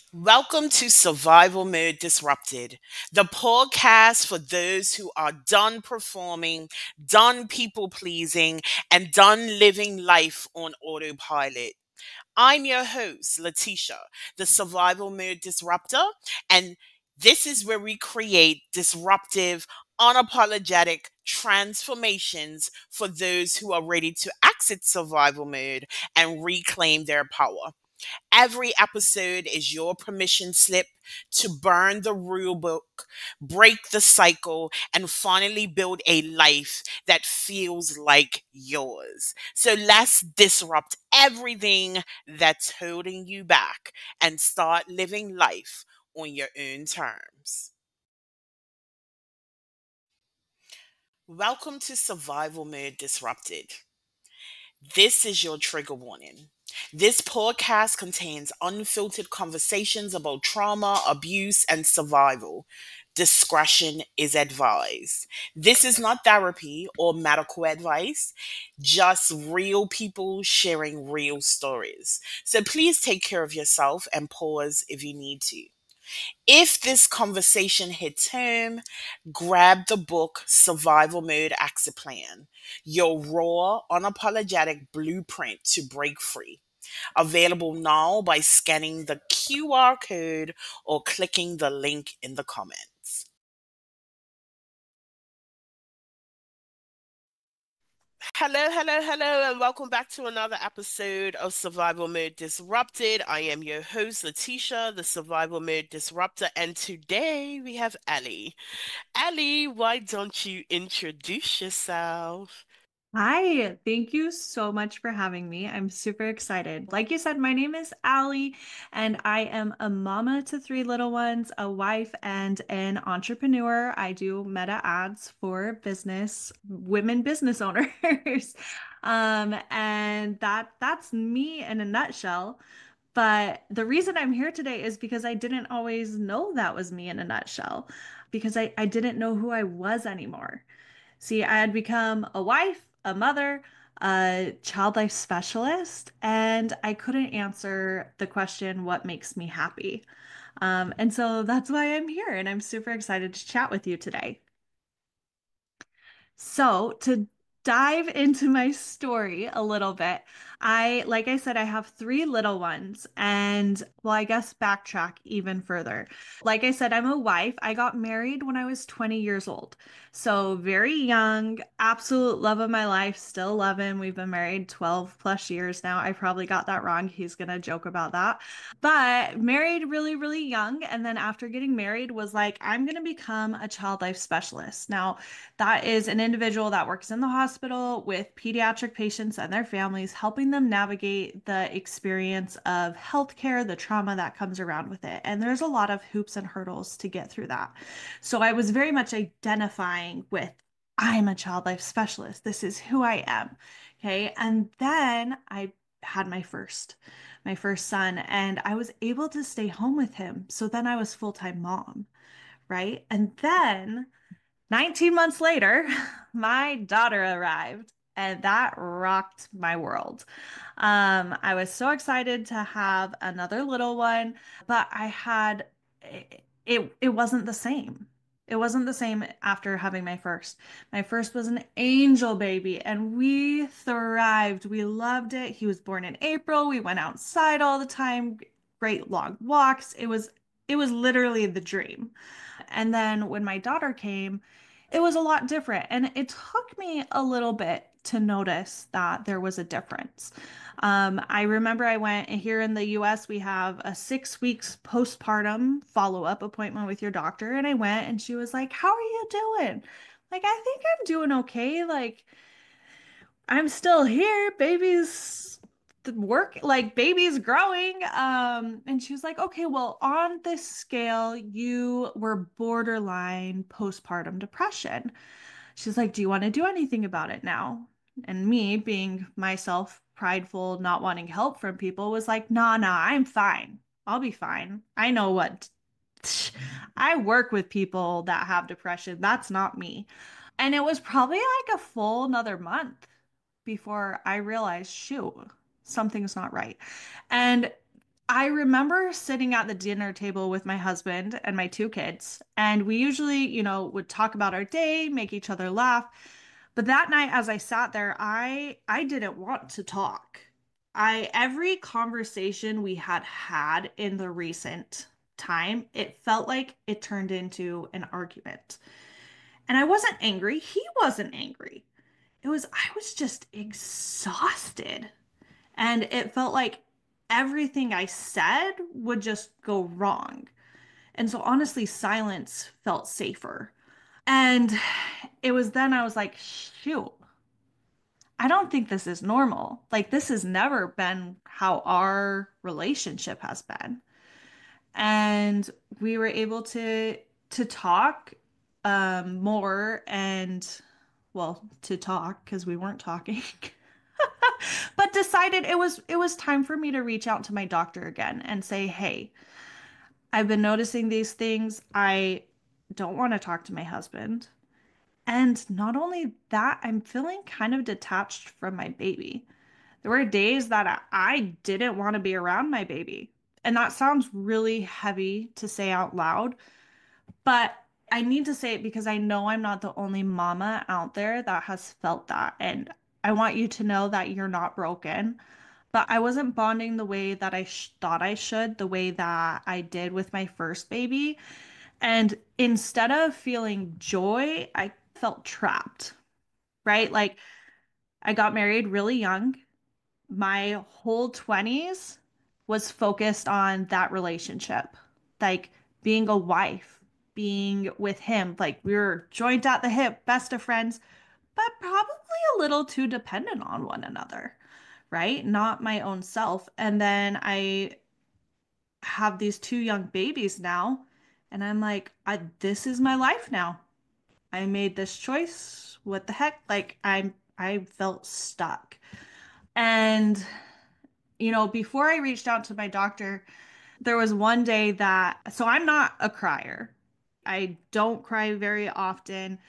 Welcome to Survival Mode Disrupted, the podcast for those who are done performing, done people pleasing, and done living life on autopilot. I'm your host, Letitia, the Survival Mode Disruptor, and this is where we create disruptive, unapologetic transformations for those who are ready to exit survival mode and reclaim their power. Every episode is your permission slip to burn the rule book, break the cycle, and finally build a life that feels like yours. So let's disrupt everything that's holding you back and start living life on your own terms. Welcome to Survival Mode Disrupted. This is your trigger warning. This podcast contains unfiltered conversations about trauma, abuse, and survival. Discretion is advised. This is not therapy or medical advice, just real people sharing real stories. So please take care of yourself and pause if you need to. If this conversation hits home, grab the book Survival Mode Exit Plan, your raw, unapologetic blueprint to break free. Available now by scanning the QR code or clicking the link in the comments. Hello, hello, hello, and welcome back to another episode of Survival Mode Disrupted. I am your host, Letitia, the Survival Mode Disruptor, and today we have Ellie. Ellie, why don't you introduce yourself? Hi, thank you so much for having me. I'm super excited. Like you said, my name is Allie, and I am a mama to three little ones, a wife, and an entrepreneur. I do meta ads for business, women business owners. And that's me in a nutshell. But the reason I'm here today is because I didn't always know that was me in a nutshell, because I didn't know who I was anymore. See, I had become a wife, a mother, a child life specialist, and I couldn't answer the question, what makes me happy? And so that's why I'm here, and I'm super excited to chat with you today. So, to dive into my story a little bit, like I said, I have three little ones, and well, I guess backtrack even further. Like I said, I'm a wife. I got married when I was 20 years old. So, very young, absolute love of my life, still love him. We've been married 12 plus years now. I probably got that wrong. He's gonna joke about that. But married really, really young. And then after getting married, was like, I'm gonna become a child life specialist. Now, that is an individual that works in the hospital with pediatric patients and their families, helping them navigate the experience of healthcare, the trauma that comes around with it. And there's a lot of hoops and hurdles to get through that. So I was very much identifying with, I'm a child life specialist. This is who I am. Okay. And then I had my first son, and I was able to stay home with him. So then I was full-time mom, right? And then 19 months later, my daughter arrived, and that rocked my world. I was so excited to have another little one, but it wasn't the same. It wasn't the same after having my first. My first was an angel baby, and we thrived. We loved it. He was born in April. We went outside all the time, great long walks. It was literally the dream. And then when my daughter came, it was a lot different. And it took me a little bit to notice that there was a difference. I remember I went here in the US, we have a 6 weeks postpartum follow-up appointment with your doctor. And I went and she was like, "How are you doing?" Like, I think I'm doing okay. Like, I'm still here. Baby's the work, like baby's growing. And she was like, "Okay, well, on this scale, you were borderline postpartum depression." She's like, "Do you want to do anything about it now?" And me, being myself, prideful, not wanting help from people, was like, "Nah, nah, I'm fine. I'll be fine. I know what I work with people that have depression. That's not me." And it was probably like a full another month before I realized, shoot, something's not right. And I remember sitting at the dinner table with my husband and my two kids, and we usually, would talk about our day, make each other laugh. But that night, as I sat there, I didn't want to talk. I every conversation we had had in the recent time, it felt like it turned into an argument. And I wasn't angry. He wasn't angry. I was just exhausted. And it felt like everything I said would just go wrong. And so honestly, silence felt safer. And it was then I was like, shoot, I don't think this is normal. Like, this has never been how our relationship has been. And we were able to talk more and well, to talk because we weren't talking. But decided it was time for me to reach out to my doctor again and say, "Hey, I've been noticing these things. I don't want to talk to my husband. And not only that, I'm feeling kind of detached from my baby. There were days that I didn't want to be around my baby. And that sounds really heavy to say out loud, but I need to say it because I know I'm not the only mama out there that has felt that. And I want you to know that you're not broken. But I wasn't bonding the way that I thought I should, the way that I did with my first baby. And instead of feeling joy, I felt trapped, right? Like I got married really young. My whole 20s was focused on that relationship, like being a wife, being with him. Like we were joined at the hip, best of friends, but probably a little too dependent on one another, right? Not my own self. And then I have these two young babies now, and I'm like, this is my life now. I made this choice. What the heck? Like I felt stuck. And before I reached out to my doctor, there was one day so I'm not a crier. I don't cry very often.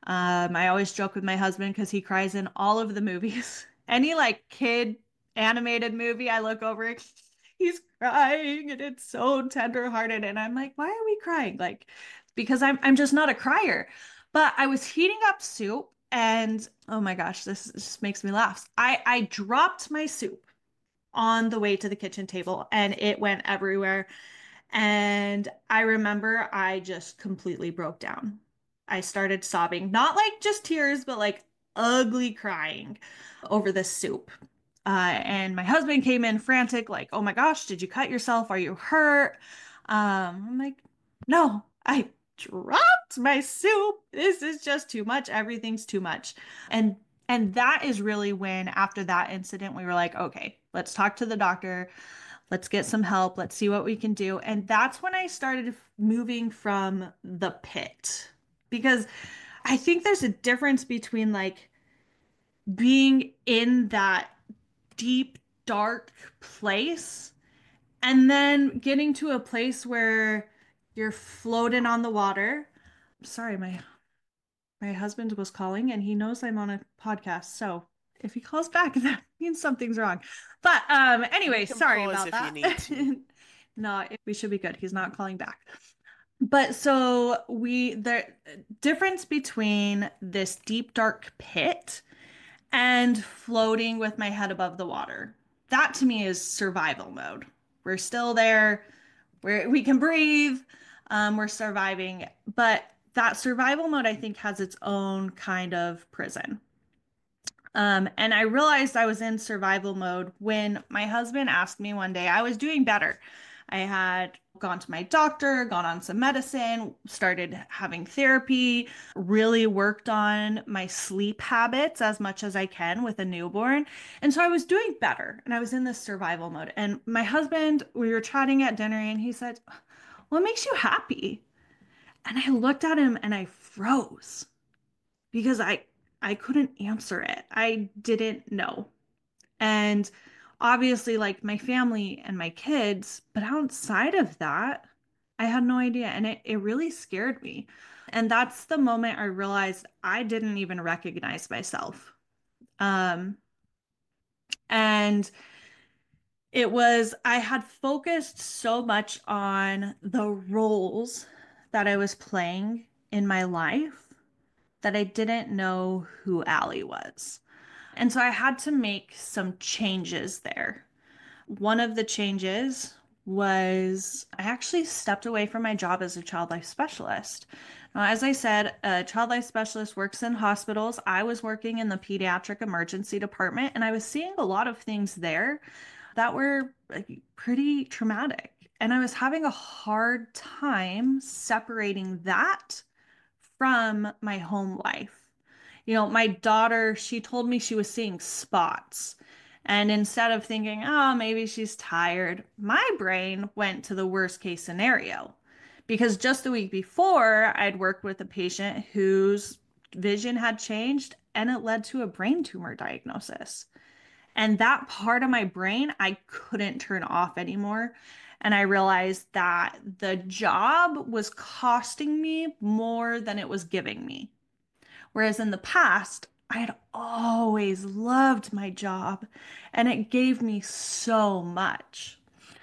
I always joke with my husband because he cries in all of the movies. Any like kid animated movie, I look over, he's crying and it's so tenderhearted. And I'm like, why are we crying? Like, because I'm just not a crier. But I was heating up soup and oh my gosh, this just makes me laugh. I dropped my soup on the way to the kitchen table and it went everywhere. And I remember I just completely broke down. I started sobbing, not like just tears, but like ugly crying over this soup. And my husband came in frantic, like, oh my gosh, did you cut yourself? Are you hurt? I'm like, no, I dropped my soup. This is just too much. Everything's too much. And and that is really when after that incident we were like, okay, let's talk to the doctor. Let's get some help. Let's see what we can do. And that's when I started moving from the pit because I think there's a difference between like being in that deep, dark place and then getting to a place where you're floating on the water. Sorry, my husband was calling and he knows I'm on a podcast. So if he calls back, that means something's wrong. But You anyway, can sorry pause about if you that. need to. No, we should be good. He's not calling back. But so the difference between this deep dark pit and floating with my head above the water. That to me is survival mode. We're still there. We can breathe. We're surviving. But that survival mode, I think, has its own kind of prison. And I realized I was in survival mode when my husband asked me one day, I was doing better. I had gone to my doctor, gone on some medicine, started having therapy, really worked on my sleep habits as much as I can with a newborn. And so I was doing better and I was in this survival mode. And my husband, we were chatting at dinner and he said, what makes you happy? And I looked at him and I froze because I couldn't answer it. I didn't know. And obviously like my family and my kids, but outside of that, I had no idea and it really scared me. And that's the moment I realized I didn't even recognize myself. Um and I had focused so much on the roles that I was playing in my life that I didn't know who Allie was. And so I had to make some changes there. One of the changes was I actually stepped away from my job as a child life specialist. Now, as I said, a child life specialist works in hospitals. I was working in the pediatric emergency department, and I was seeing a lot of things there that were like, pretty traumatic. And I was having a hard time separating that from my home life. My daughter, she told me she was seeing spots. And instead of thinking, oh, maybe she's tired, my brain went to the worst case scenario. Because just the week before, I'd worked with a patient whose vision had changed and it led to a brain tumor diagnosis. And that part of my brain, I couldn't turn off anymore. And I realized that the job was costing me more than it was giving me. Whereas in the past, I had always loved my job and it gave me so much.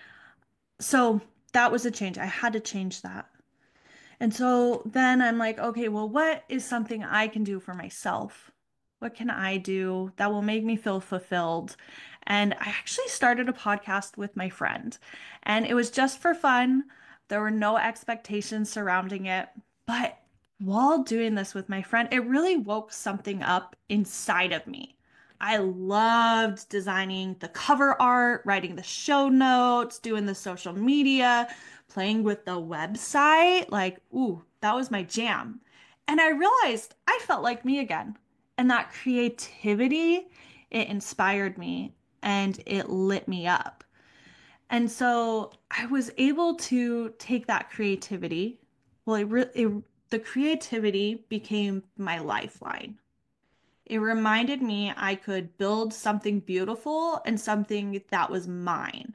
So that was a change. I had to change that. And so then I'm like, okay, well, what is something I can do for myself? What can I do that will make me feel fulfilled? And I actually started a podcast with my friend, and it was just for fun. There were no expectations surrounding it. But while doing this with my friend, it really woke something up inside of me. I loved designing the cover art, writing the show notes, doing the social media, playing with the website. Like, ooh, that was my jam. And I realized I felt like me again. And that creativity, it inspired me and it lit me up. And so I was able to take that creativity. Well, the creativity became my lifeline. It reminded me I could build something beautiful and something that was mine.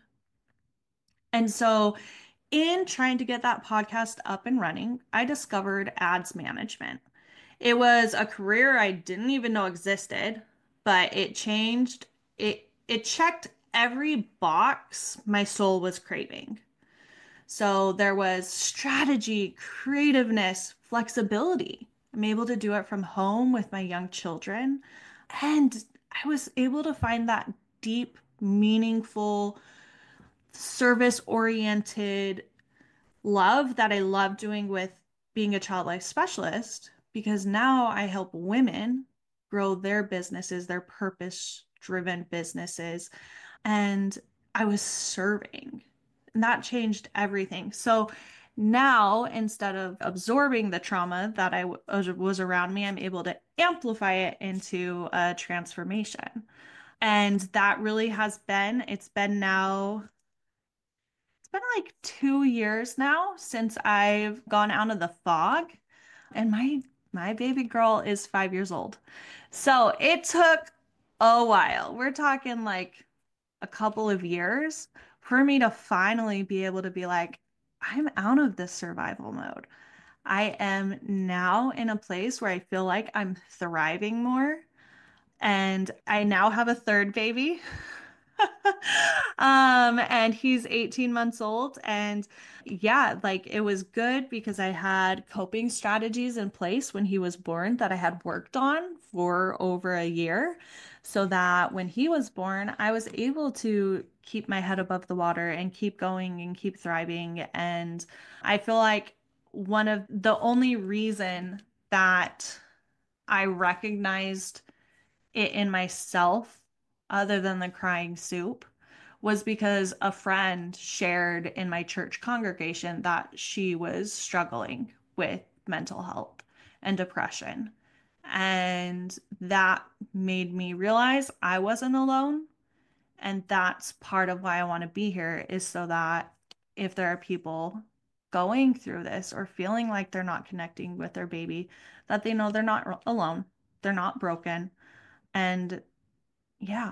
And so, in trying to get that podcast up and running, I discovered ads management. It was a career I didn't even know existed, but it changed. It checked every box my soul was craving. So there was strategy, creativeness, flexibility. I'm able to do it from home with my young children. And I was able to find that deep, meaningful, service oriented love that I love doing with being a child life specialist because now I help women grow their businesses, their purpose driven businesses. And I was serving, and that changed everything. So now, instead of absorbing the trauma that was around me, I'm able to amplify it into a transformation. And that really it's been now it's been like 2 years now since I've gone out of the fog, and my baby girl is 5 years old. So it took a while. We're talking like a couple of years for me to finally be able to be like, I'm out of this survival mode. I am now in a place where I feel like I'm thriving more. And I now have a third baby. And he's 18 months old. And yeah, like it was good because I had coping strategies in place when he was born that I had worked on for over a year. So that when he was born, I was able to keep my head above the water and keep going and keep thriving. And I feel like one of the only reason that I recognized it in myself, other than the crying soup, was because a friend shared in my church congregation that she was struggling with mental health and depression. And that made me realize I wasn't alone. And that's part of why I want to be here is so that if there are people going through this or feeling like they're not connecting with their baby, that they know they're not alone, they're not broken. And yeah.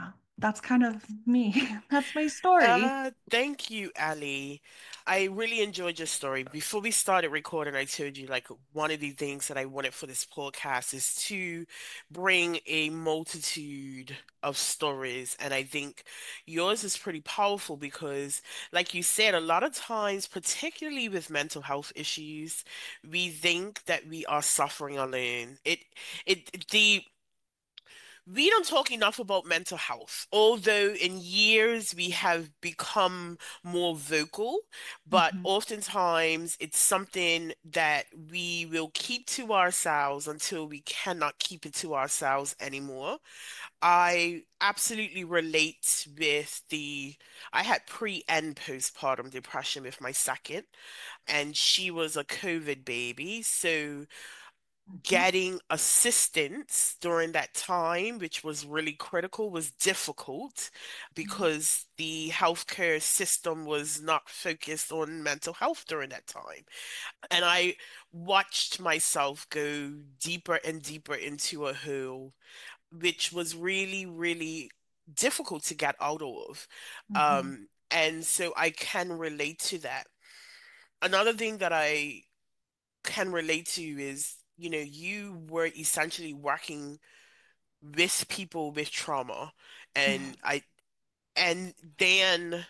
that's kind of me. That's my story. Thank you, Ali. I really enjoyed your story. Before we started recording, I told you like one of the things that I wanted for this podcast is to bring a multitude of stories. And I think yours is pretty powerful because, like you said, a lot of times, particularly with mental health issues, we think that we are suffering alone. The we don't talk enough about mental health, although in years we have become more vocal, but Mhm. oftentimes it's something that we will keep to ourselves until we cannot keep it to ourselves anymore. I absolutely relate with I had pre and postpartum depression with my second, and she was a COVID baby. So Mhm. getting assistance during that time, which was really critical, was difficult because the healthcare system was not focused on mental health during that time. And I watched myself go deeper and deeper into a hole, which was really, really difficult to get out of. Mhm. And so I can relate to that. Another thing that I can relate to is, you were essentially working with people with trauma, and I and then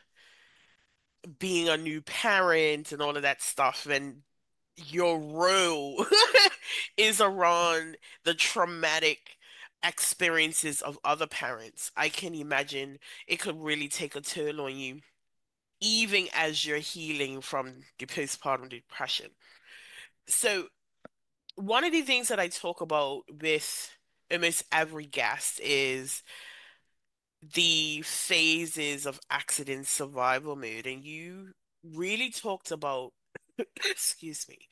being a new parent and all of that stuff, and your role is around the traumatic experiences of other parents. I can imagine it could really take a toll on you, even as you're healing from the postpartum depression. So one of the things that I talk about with almost every guest is the phases of accident survival mode. And you really talked about, excuse me,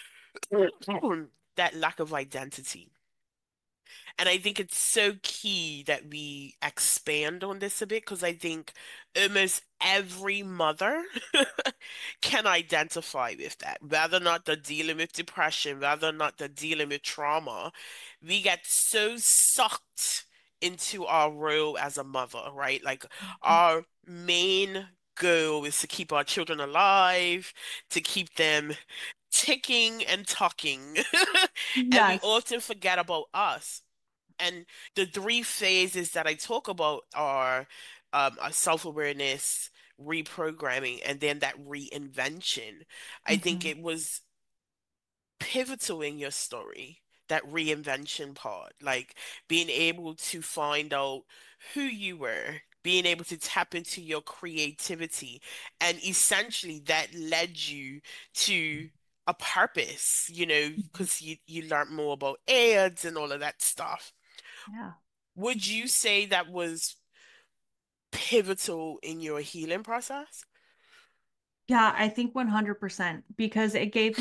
that lack of identity. And I think it's so key that we expand on this a bit because I think almost every mother can identify with that. Whether or not they're dealing with depression, whether or not they're dealing with trauma, we get so sucked into our role as a mother, right? Like our main goal is to keep our children alive, to keep them ticking and talking. And we Yes. often forget about us. And the three phases that I talk about are a self-awareness, reprogramming, and then that reinvention. I think Mhm. it was pivotal in your story, that reinvention part, like being able to find out who you were, being able to tap into your creativity, and essentially that led you to a purpose, Mhm. because you learned more about ads and all of that stuff. Yeah. Would you say that was pivotal in your healing process? Yeah, I think 100% because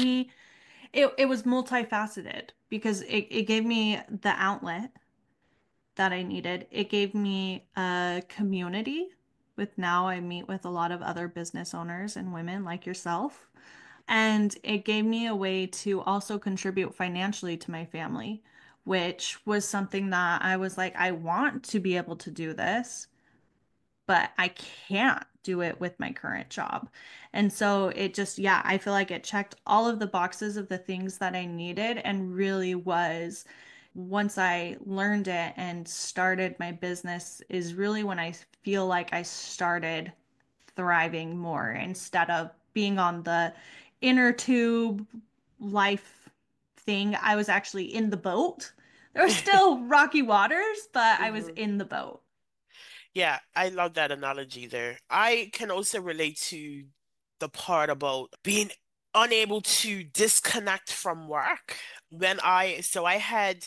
it was multifaceted because it gave me the outlet that I needed. It gave me a community with now I meet with a lot of other business owners and women like yourself. And it gave me a way to also contribute financially to my family, which was something that I was like, I want to be able to do this, but I can't do it with my current job. And so it just, yeah, I feel like it checked all of the boxes of the things that I needed and really was once I learned it and started my business is really when I feel like I started thriving more instead of being on the inner tube life thing. I was actually in the boat. There were still rocky waters, but I was Mhm. in the boat. Yeah, I love that analogy there. I can also relate to the part about being unable to disconnect from work. So I had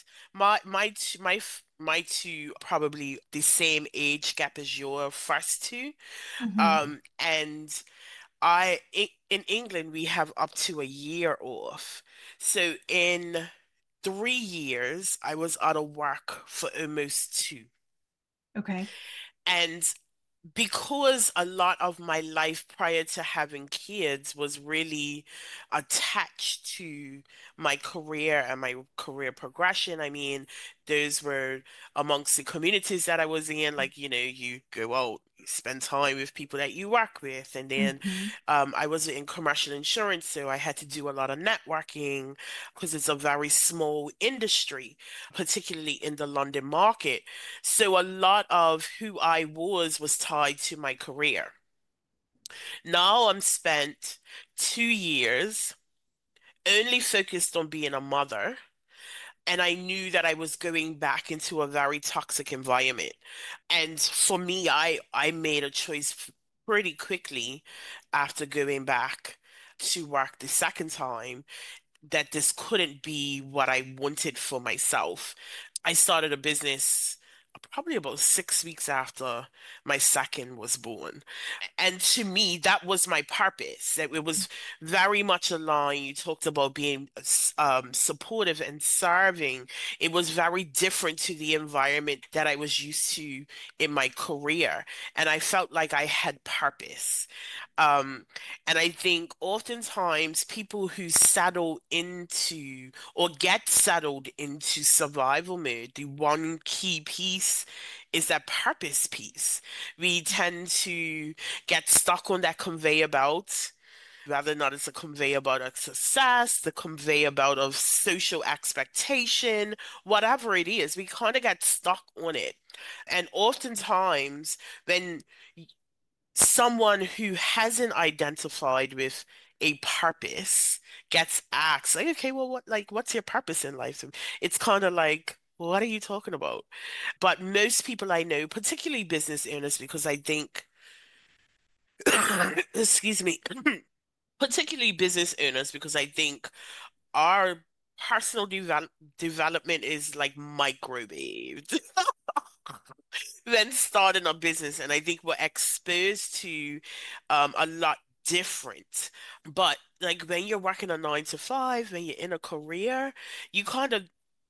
my two probably the same age gap as your first two. Hmm. And in England we have up to a year off. So in 3 years, I was out of work for almost two. Okay. And because a lot of my life prior to having kids was really attached to my career and my career progression. I mean, those were amongst the communities that I was in. Like, you go out, you spend time with people that you work with. And then Hmm. I was in commercial insurance, so I had to do a lot of networking because it's a very small industry, particularly in the London market. So a lot of who I was tied to my career. Now I'm spent 2 years only focused on being a mother, and I knew that I was going back into a very toxic environment. And for me, I made a choice pretty quickly after going back to work the second time that this couldn't be what I wanted for myself. I started a business probably about 6 weeks after my second was born. And to me, that was my purpose. That it was very much aligned. You talked about being supportive and serving. It was very different to the environment that I was used to in my career. And I felt like I had purpose. Um, and I think oftentimes people who settle into or get settled into survival mode, the one key piece is that purpose piece. We tend to get stuck on that conveyor belt, whether or not it's a conveyor belt of success, the conveyor belt of social expectation, whatever it is, we kind of get stuck on it. And oftentimes, when someone who hasn't identified with a purpose gets asked, like, okay, well, what's your purpose in life? It's kind of like, what are you talking about? But most people I know, particularly business owners, because I think, excuse me, particularly business owners, because I think our personal development is like microwaved than starting a business. And I think we're exposed to a lot different. But like when you're working a 9 to 5, when you're in a career, you kind of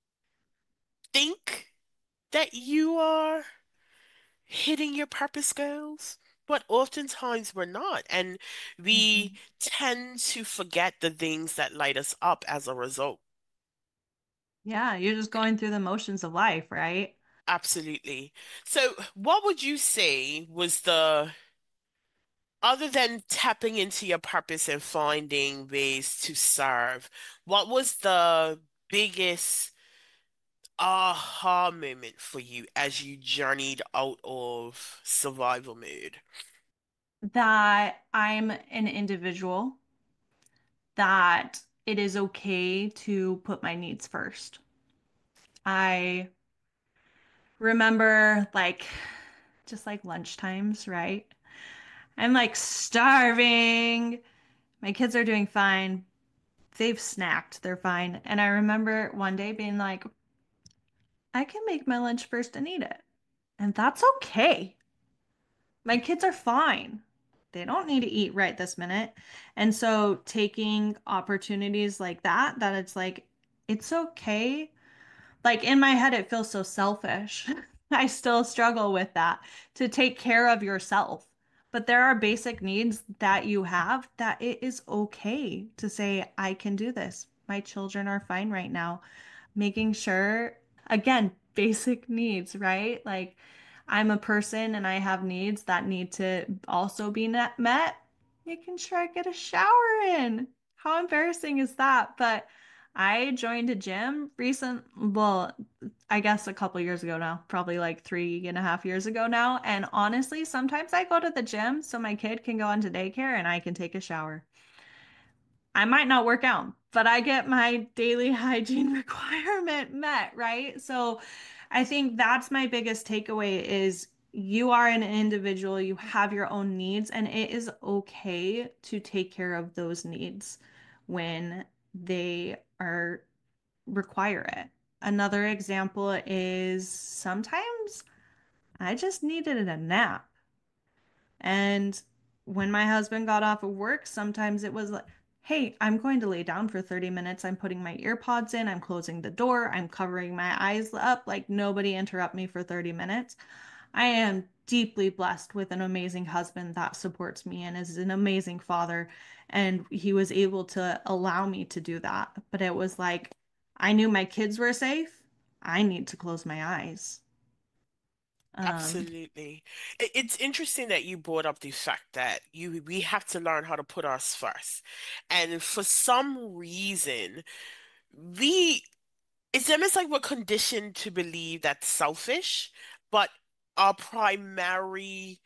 think that you are hitting your purpose goals. But oftentimes we're not. And we Hmm. tend to forget the things that light us up as a result. Yeah, you're just going through the motions of life, right? Absolutely. So, what would you say was other than tapping into your purpose and finding ways to serve, what was the biggest aha moment for you as you journeyed out of survival mode? That I'm an individual, that it is okay to put my needs first. I remember just like lunch times, right? I'm like starving. My kids are doing fine. They've snacked, they're fine. And I remember one day being like, I can make my lunch first and eat it. And that's okay. My kids are fine. They don't need to eat right this minute. And so taking opportunities like that, that it's like, it's okay. Like in my head, it feels so selfish. I still struggle with that to take care of yourself. But there are basic needs that you have that it is okay to say, I can do this. My children are fine right now. Making sure, again, basic needs, right? Like I'm a person and I have needs that need to also be met. Making sure I get a shower in. How embarrassing is that? But I joined a gym well, I guess a couple years ago now, probably like 3.5 years ago now. And honestly, sometimes I go to the gym so my kid can go into daycare and I can take a shower. I might not work out, but I get my daily hygiene requirement met, right? So I think that's my biggest takeaway is you are an individual, you have your own needs, and it is okay to take care of those needs when they are require it. Another example is sometimes I just needed a nap. And when my husband got off of work, sometimes it was like, hey, I'm going to lay down for 30 minutes. I'm putting my ear pods in, I'm closing the door, I'm covering my eyes up, like nobody interrupt me for 30 minutes. I am deeply blessed with an amazing husband that supports me and is an amazing father. And he was able to allow me to do that. But it was like, I knew my kids were safe. I need to close my eyes. Um, Absolutely. It's interesting that you brought up the fact that we have to learn how to put us first. And for some reason, we it's almost like we're conditioned to believe that's selfish, but our primary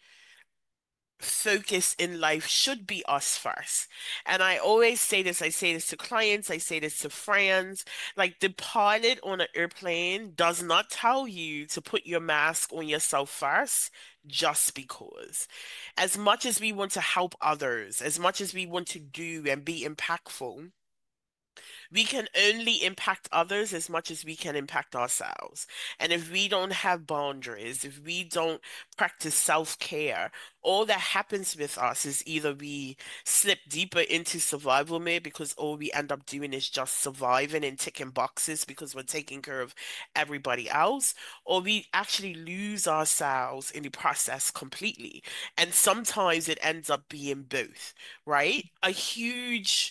focus in life should be us first. And I always say this, I say this to clients, I say this to friends. Like the pilot on an airplane does not tell you to put your mask on yourself first just because. As much as we want to help others, as much as we want to do and be impactful, we can only impact others as much as we can impact ourselves. And if we don't have boundaries, if we don't practice self-care, all that happens with us is either we slip deeper into survival mode because all we end up doing is just surviving and ticking boxes because we're taking care of everybody else, or we actually lose ourselves in the process completely. And sometimes it ends up being both, right? A huge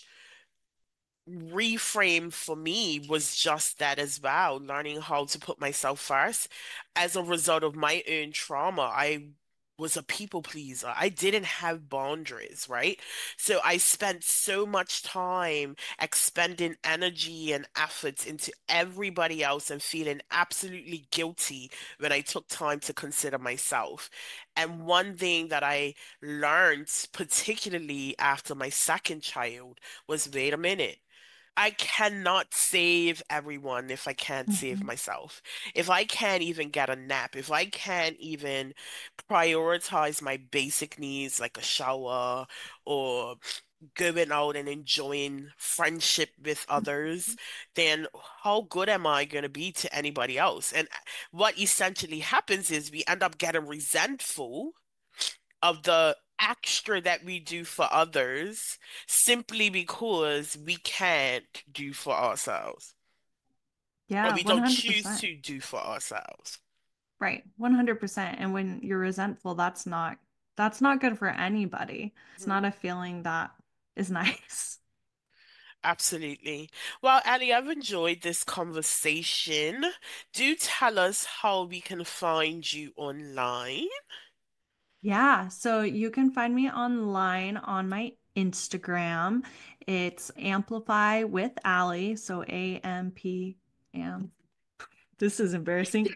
reframe for me was just that as well, learning how to put myself first. As a result of my own trauma, I was a people pleaser. I didn't have boundaries, right? So I spent so much time expending energy and efforts into everybody else and feeling absolutely guilty when I took time to consider myself. And one thing that I learned, particularly after my second child, was wait a minute. I cannot save everyone if I can't save mhm. myself. If I can't even get a nap, if I can't even prioritize my basic needs like a shower or going out and enjoying friendship with others, then how good am I going to be to anybody else? And what essentially happens is we end up getting resentful of the extra that we do for others simply because we can't do for ourselves or Yeah, we don't choose 100%. to do for ourselves. Right, 100%. And when you're resentful, that's not good for anybody. It's not Mhm. a feeling that is nice. Absolutely. Well, Ali, I've enjoyed this conversation. Do tell us how we can find you online. Yeah, so you can find me online on my Instagram. It's Amplify with Allie, so AMP am. This is embarrassing.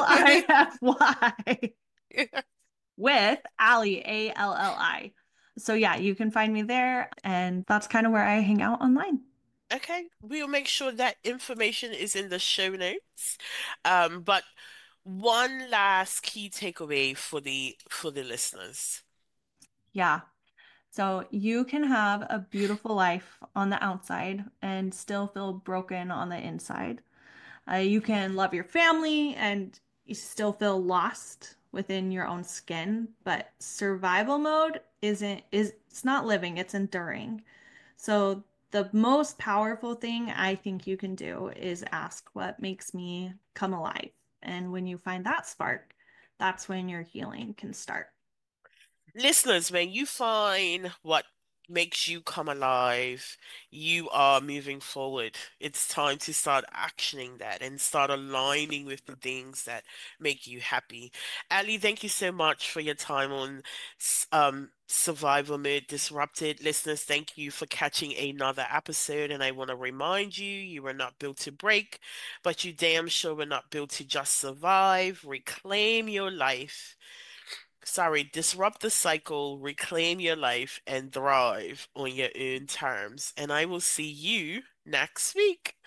Lify with Allie, Alli. So yeah, you can find me there, and that's kind of where I hang out online. Okay, we'll make sure that information is in the show notes. But one last key takeaway for the listeners. Yeah. So you can have a beautiful life on the outside and still feel broken on the inside. You can love your family and you still feel lost within your own skin, but survival mode isn't is it's not living, it's enduring. So the most powerful thing I think you can do is ask what makes me come alive. And when you find that spark, that's when your healing can start. Listeners, when you find what makes you come alive, you are moving forward. It's time to start actioning that and start aligning with the things that make you happy. Ali, thank you so much for your time on Survival Mode Disrupted. Listeners, thank you for catching another episode. And I want to remind you, you were not built to break, but you damn sure were not built to just survive. Reclaim your life. Sorry, disrupt the cycle, reclaim your life, and thrive on your own terms. And I will see you next week.